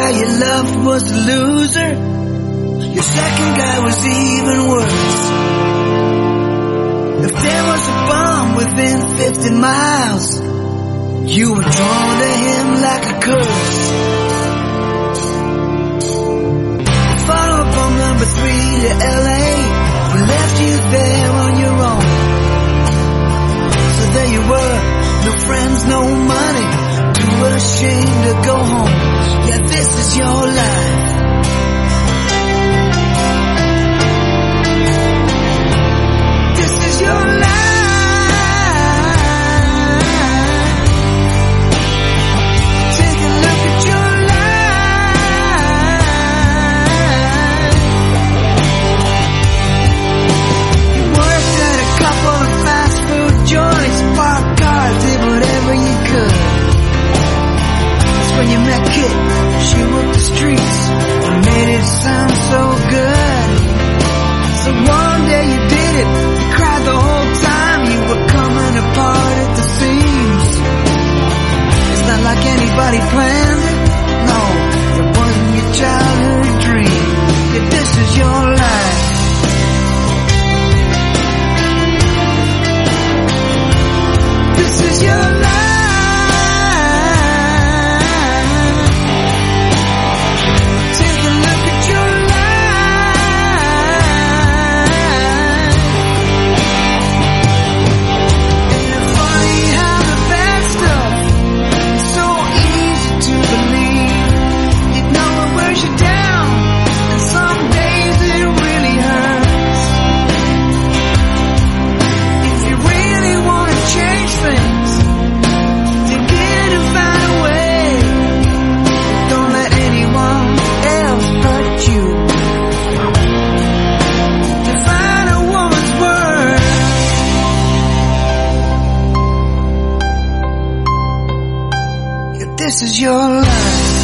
guy you loved was a loser. Your second guy was even worse. If there was a bomb within 50 miles, you were drawn to him like a curse. Follow up on number 3 to LA. We left you there on your own. So there you were, no friends, no money, too ashamed to go home. Yeah, this is your life. This is your life. Take a look at your life. You worked at a couple of fast food joints, parked cars, did whatever you could. That's when you met Kit. She worked the streets and made it sound so good. So one day you did it, you cried the whole time. You were coming apart at the seams. It's not like anybody planned it. No, it wasn't your childhood dream. Yeah, this is your life. This is your life. Take a look at your life. Ain't it funny how the bad stuff is so easy to believe? You know it wears you down, and some days it really hurts. If you really want to change things, take it and find a way. Don't let anyone else hurt you. Define a woman's worth. Yeah, this is your life.